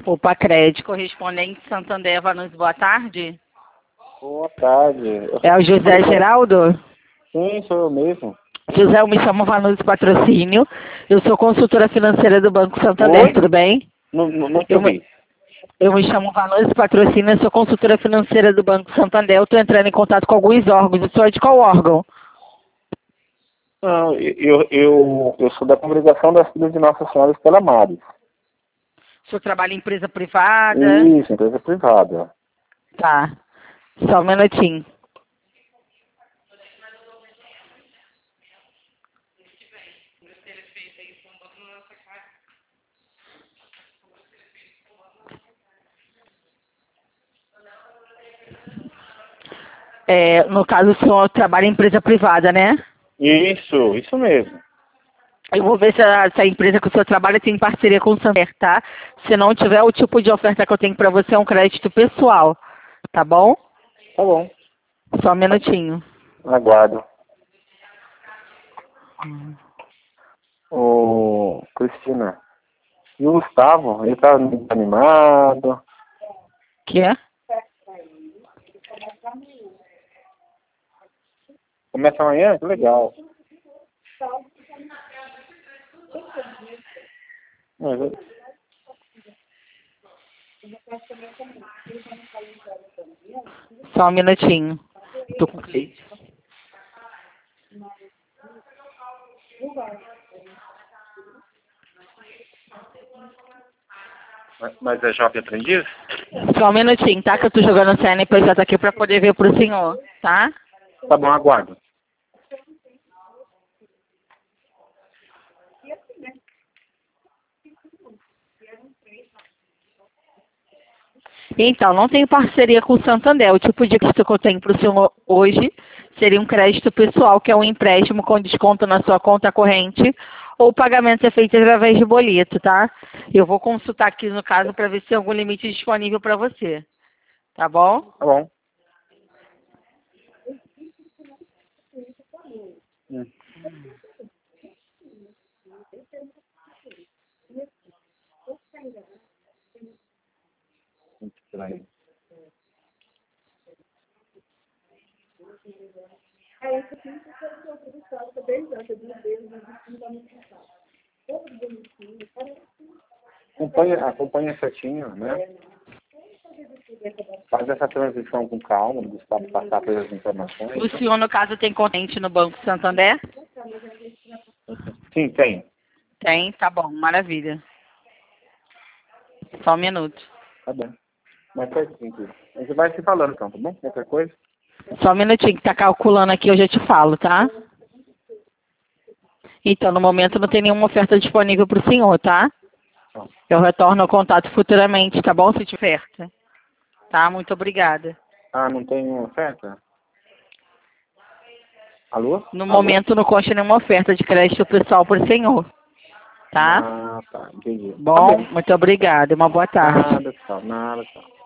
Opa, Crédito, correspondente Santander Vanucci, boa tarde. Boa tarde. É o José Geraldo? Sim, sou eu mesmo. José, eu me chamo Vanucci Patrocínio, eu sou consultora financeira do Banco Santander, Oi? tudo bem? Não te Eu me, ouvi. eu me chamo Vanucci Patrocínio, eu sou consultora financeira do Banco Santander, eu estou entrando em contato com alguns órgãos, o senhor é de qual órgão? Não, eu sou da congregação das Filhas de Nossa Senhora Estela Maris. O senhor trabalha em empresa privada? Isso, empresa privada. Tá, só um minutinho. No caso, o senhor trabalha em empresa privada, né? Isso mesmo. Eu vou ver se a empresa que o senhor trabalha tem parceria com o Santander, tá? Se não tiver, o tipo de oferta que eu tenho para você é um crédito pessoal, tá bom? Tá bom. Só um minutinho. Aguardo. Ô, Cristina, e o Gustavo? Ele tá muito animado. Que é? Começa amanhã? Que legal. Mas Só um minutinho. Tô com cliente. mas é jovem aprendiz? Só um minutinho, tá? Que eu tô jogando o CNPJ aqui para poder ver pro senhor, tá? Tá bom, aguardo. Então, não tenho parceria com o Santander. O tipo de crédito que eu tenho para o senhor hoje seria um crédito pessoal, que é um empréstimo com desconto na sua conta corrente, ou o pagamento é feito através de boleto, tá? Eu vou consultar aqui no caso para ver se tem algum limite disponível para você. Tá bom? Tá bom. Hum. Muito estranho. Acompanha certinho, né? Faz essa transição com calma, o Gustavo passar pelas informações. O senhor, no caso, tem contente no Banco Santander? Sim, tem. Tem? Tá bom, maravilha. Só um minuto. Tá bom. Mas faz sentido. A gente vai se falando então, tá bom? Qualquer coisa? Só um minutinho que tá calculando aqui, eu já te falo, tá? Então, no momento não tem nenhuma oferta disponível para o senhor, tá? Tá. Eu retorno o contato futuramente, tá bom? Se tiver oferta. Tá? Muito obrigada. Ah, não tem oferta? Alô? No Alô? momento não consta nenhuma oferta de crédito pessoal para o senhor, tá? Ah, tá. Entendi. Tá Bom, bom. muito obrigada. Uma boa tarde. Nada, tchau. Nada, tchau.